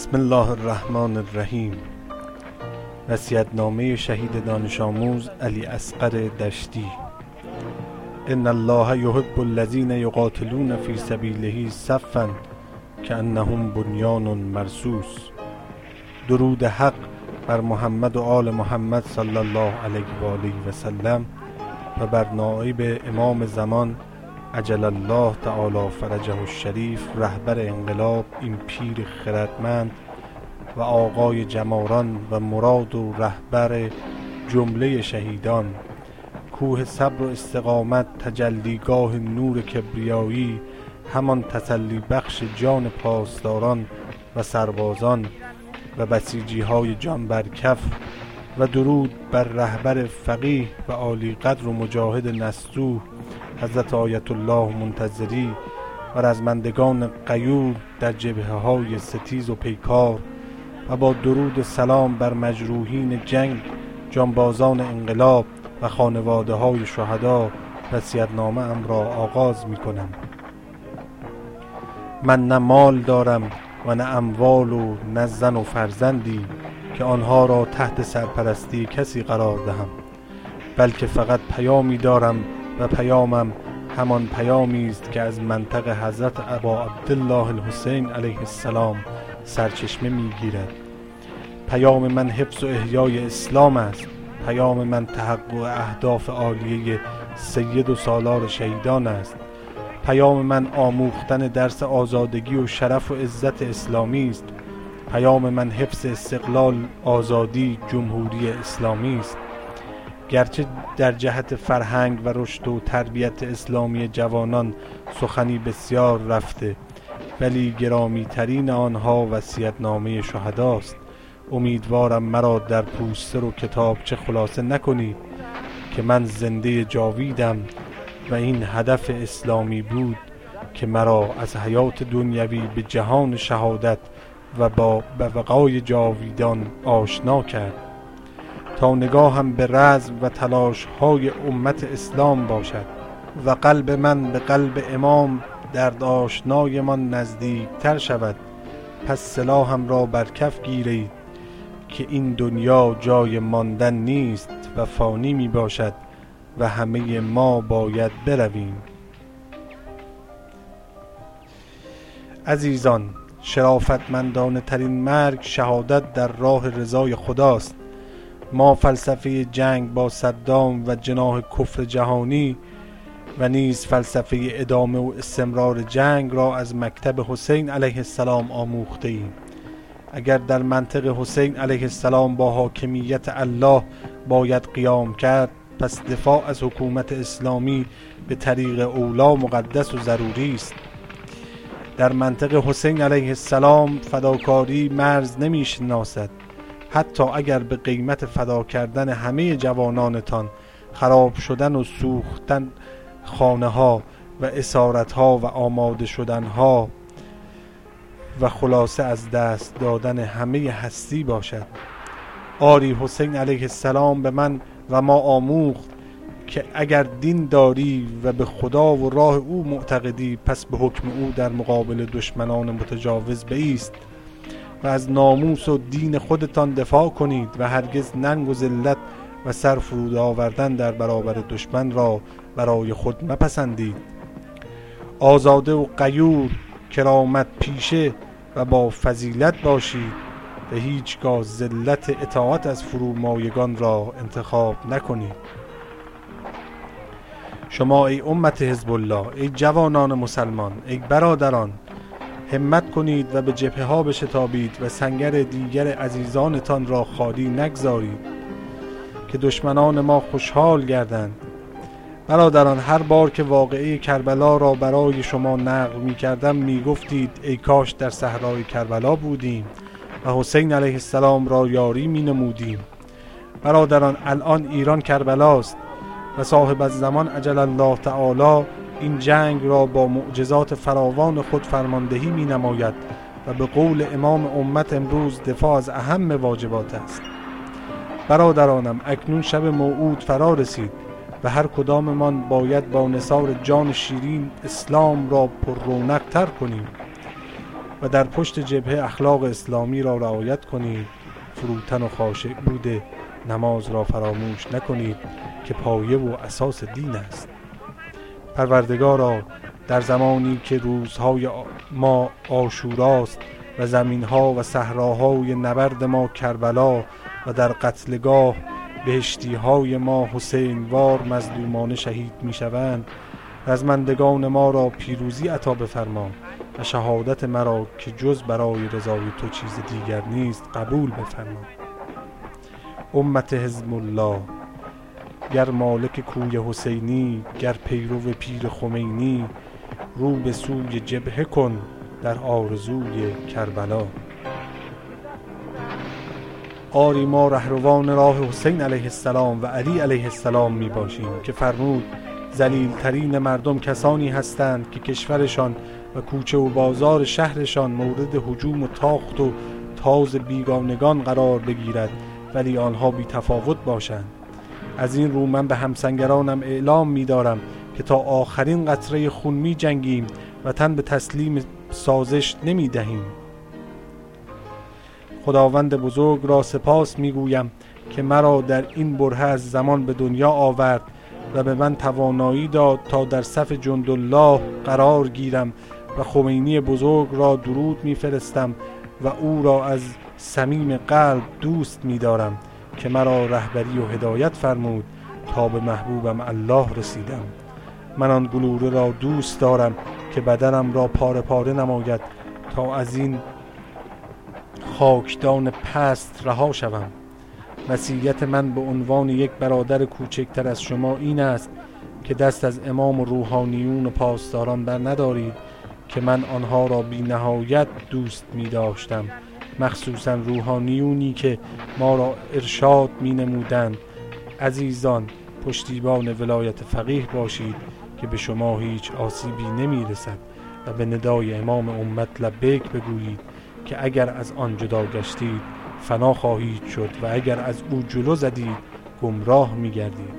بسم الله الرحمن الرحیم. وصیت‌نامه شهید دانش آموز علی اصغر دشتی. ان الله یحب الذین یقاتلون فی سبیله صفا کأنهم بنیان مرصوص. درود حق بر محمد و آل محمد صلی الله علیه و آله و سلم و بر نایب امام زمان عجل الله تعالی فرجه الشریف، رهبر انقلاب، این پیر خردمند و آقای جماران و مراد و رهبر جمله شهیدان، کوه صبر و استقامت، تجلیگاه نور کبریایی، همان تسلی بخش جان پاسداران و سربازان و بسیجی های جان برکف، و درود بر رهبر فقیه و عالی قدر و مجاهد نستوه حضرت آیت الله منتظری و رزمندگان غیور در جبهه های ستیز و پیکار، و با درود و سلام بر مجروحین جنگ، جانبازان انقلاب و خانواده های شهدا وصیت‌نامه ام را آغاز می کنم. من نه مال دارم و نه اموال و نه زن و فرزندی که آنها را تحت سرپرستی کسی قرار دهم، بلکه فقط پیامی دارم و پیامم همان پیامی است که از منطق حضرت ابا عبدالله الحسین علیه السلام سرچشمه میگیرد. پیام من حفظ و احیای اسلام است. پیام من تحقق اهداف عالیه سید و سالار شهیدان است. پیام من آموختن درس آزادگی و شرف و عزت اسلامی است. پیام من حفظ استقلال، آزادی، جمهوری اسلامی است. گرچه در جهت فرهنگ و رشد و تربیت اسلامی جوانان سخنی بسیار رفته، ولی گرامی ترین آنها وصیت‌نامه شهداست. امیدوارم مرا در پوستر و کتابچه خلاصه نکنید که من زنده جاویدم و این هدف اسلامی بود که مرا از حیات دنیوی به جهان شهادت و با بقای جاویدان آشنا کرد، تا نگاهم به رزم و تلاش های امت اسلام باشد و قلب من به قلب امام درد آشنایمان نزدیک تر شود. پس سلاحم را بر کف گیرید که این دنیا جای ماندن نیست و فانی می باشد و همه ما باید برویم. عزیزان، شرافتمندانه ترین مرگ شهادت در راه رضای خداست. ما فلسفه جنگ با صدام و جناح کفر جهانی و نیز فلسفه ادامه و استمرار جنگ را از مکتب حسین علیه السلام آموخته ایم. اگر در منطق حسین علیه السلام با حاکمیت الله باید قیام کرد، پس دفاع از حکومت اسلامی به طریق اولا مقدس و ضروری است. در منطق حسین علیه السلام فداکاری مرز نمی شناسد. حتی اگر به قیمت فدا کردن همه جوانانتان، خراب شدن و سوختن خانه ها و اسارت ها و آماده شدن ها و خلاصه از دست دادن همه هستی باشد. آری حسین علیه السلام به من و ما آموخت که اگر دین داری و به خدا و راه او معتقدی، پس به حکم او در مقابل دشمنان متجاوز بایست و از ناموس و دین خودتان دفاع کنید و هرگز ننگ و ذلت و سر فرود آوردن در برابر دشمن را برای خود مپسندید. آزاده و غیور، کرامت پیشه و با فضیلت باشید و هیچگاه ذلت اطاعت از فرومایگان را انتخاب نکنید. شما ای امت حزب الله، ای جوانان مسلمان، ای برادران، همت کنید و به جبهه ها بشتابید و سنگر دیگر عزیزانتان را خالی نگذارید که دشمنان ما خوشحال گردند. برادران، هر بار که واقعه کربلا را برای شما نقل می کردم می گفتید ای کاش در صحرای کربلا بودیم و حسین علیه السلام را یاری می نمودیم. برادران، الان ایران کربلاست و صاحب الزمان عجل الله تعالی این جنگ را با معجزات فراوان خود فرماندهی می نماید و به قول امام امت امروز دفاع از اهم واجبات است. برادرانم، اکنون شب موعود فرا رسید و هر کداممان باید با نثار جان شیرین اسلام را پر رونق تر کنیم. و در پشت جبهه اخلاق اسلامی را رعایت کنید. فروتن و خاشع بوده نماز را فراموش نکنید که پایه و اساس دین است. پروردگارا، در زمانی که روزهای ما عاشوراست و زمینها و صحراهای نبرد ما کربلا و در قتلگاه بهشتیهای ما حسینوار مظلومانه شهید می شوند، رزمندگان ما را پیروزی عطا بفرما و شهادت مرا که جز برای رضای تو چیز دیگر نیست قبول بفرما. امت حزب الله، گر مالک کوی حسینی، گر پیرو پیر خمینی، رو به سوی جبهه کن در آرزوی کربلا. آری ما رهروان راه حسین علیه السلام و علی علیه السلام می باشیم که فرمود ذلیل ترین مردم کسانی هستند که کشورشان و کوچه و بازار شهرشان مورد هجوم و تاخت و تاز بیگانگان قرار بگیرد ولی آنها بی تفاوت باشند. از این رو من به همسنگرانم اعلام می دارم که تا آخرین قطره خون می جنگیم و تن به تسلیم سازش نمی دهیم. خداوند بزرگ را سپاس می گویم که مرا در این برهه از زمان به دنیا آورد و به من توانایی داد تا در صف جندالله قرار گیرم و خمینی بزرگ را درود می فرستم و او را از صمیم قلب دوست می دارم که مرا رهبری و هدایت فرمود تا به محبوبم الله رسیدم. من آن گلوله را دوست دارم که بدنم را پاره پاره نماید تا از این خاکدان پست رها شوم. وصیت من به عنوان یک برادر کوچکتر از شما این است که دست از امام و روحانیون و پاسداران بر ندارید که من آنها را بی نهایت دوست می داشتم، مخصوصا روحانیونی که ما را ارشاد می نمودند. عزیزان، پشتیبان ولایت فقیه باشید که به شما هیچ آسیبی نمی رسد و به ندای امام امت لبیک بگویید که اگر از آن جدا گشتید فنا خواهید شد و اگر از او جلو زدید گمراه می گردید.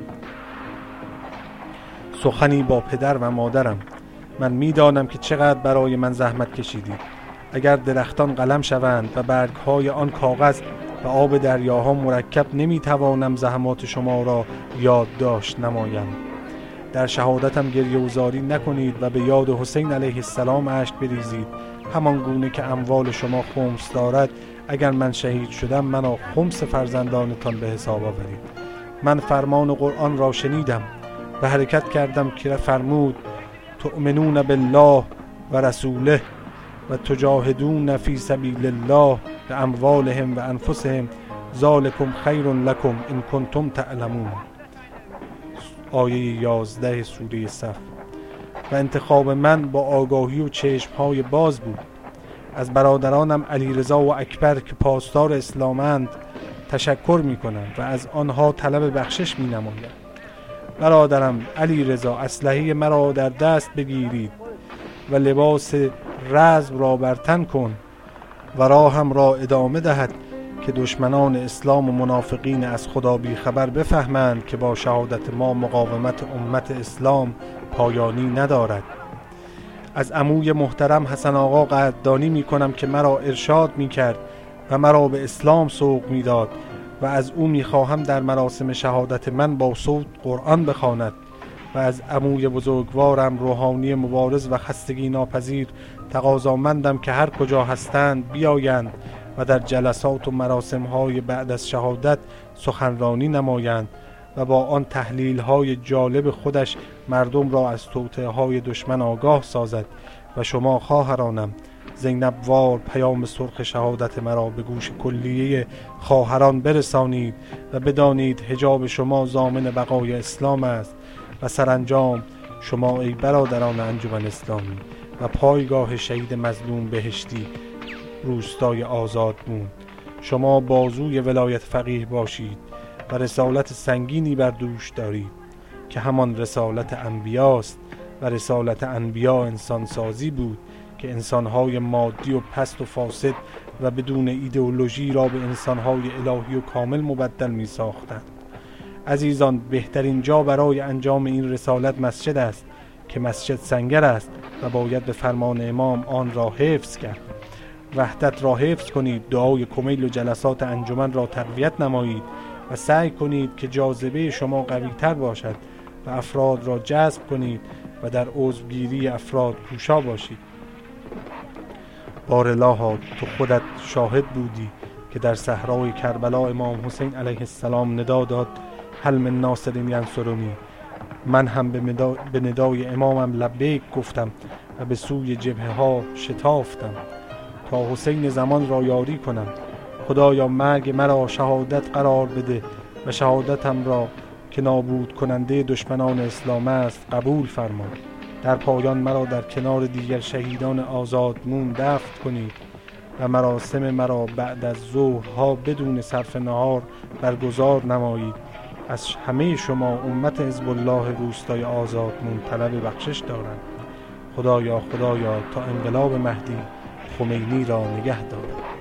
سخنی با پدر و مادرم. من می دانم که چقدر برای من زحمت کشیدید. اگر درختان قلم شوند و برگهای آن کاغذ و آب دریاها مرکب نمی توانم زحمات شما را یادداشت نمایم. در شهادتم گریه و زاری نکنید و به یاد حسین علیه السلام اشک بریزید، همان گونه که اموال شما خمس دارد. اگر من شهید شدم منو خمس فرزندانتان به حساب آورید. من فرمان قرآن را شنیدم و حرکت کردم که فرمود تؤمنون بالله و رسوله و تجاهدون فی سبیل الله باموالهم و انفسهم ذالکم خیر لکم ان کنتم تعلمون. آیه 11 سوره صف. و انتخاب من با آگاهی و چشمهای باز بود. از برادرانم علیرضا و اکبر که پاسدار اسلامند تشکر می کنم و از آنها طلب بخشش می نمایم. برادرم علیرضا، اسلحه مرا در دست بگیرید و لباس رزم را بر تن کن و راهم را ادامه دهد که دشمنان اسلام و منافقین از خدا بی خبر بفهمند که با شهادت ما مقاومت امت اسلام پایانی ندارد. از عموی محترم حسن آقا قدردانی می کنم که مرا ارشاد می کرد و مرا به اسلام سوق می داد و از او می خواهم در مراسم شهادت من با صوت قرآن بخواند. و از عموی بزرگوارم روحانی مبارز و خستگی ناپذیر تقاضامندم که هر کجا هستند بیایند و در جلسات و مراسم‌های بعد از شهادت سخنرانی نمایند و با آن تحلیل‌های جالب خودش مردم را از توطئه‌های دشمن آگاه سازد. و شما خواهرانم، زینب وار پیام سرخ شهادت مرا به گوش کلیه خواهران برسانید و بدانید حجاب شما ضامن بقای اسلام است. و سرانجام شما ای برادران انجمن اسلامی و پایگاه شهید مظلوم بهشتی روستای آزادمون، شما بازوی ولایت فقیه باشید و رسالت سنگینی بر دوش دارید که همان رسالت انبیاست و رسالت انبیا انسانسازی بود که انسانهای مادی و پست و فاسد و بدون ایدئولوژی را به انسانهای الهی و کامل مبدل می ساختند. عزیزان، بهترین جا برای انجام این رسالت مسجد است که مسجد سنگر است و باید به فرمان امام آن را حفظ کرد. وحدت را حفظ کنید، دعای کمیل و جلسات انجمن را تقویت نمایید و سعی کنید که جاذبه شما قوی تر باشد و افراد را جذب کنید و در عضوگیری افراد کوشا باشید. بارالله تو خودت شاهد بودی که در صحرای کربلا امام حسین علیه السلام ندا داد هل من ناصر ینصرنی. من هم به ندای امامم لبیک گفتم و به سوی جبهه ها شتافتم تا حسین زمان را یاری کنم. خدایا مرگ مرا شهادت قرار بده و شهادتم را که نابود کننده دشمنان اسلام است قبول فرما. در پایان مرا در کنار دیگر شهیدان آزادمون دفن کنید و مراسم مرا بعد از ظهرها بدون صرف نهار برگزار نمایید. از همه شما امت حزب الله روستای آزادمون طلب بخشش دارند. خدایا تا انقلاب مهدی خمینی را نگه دارد.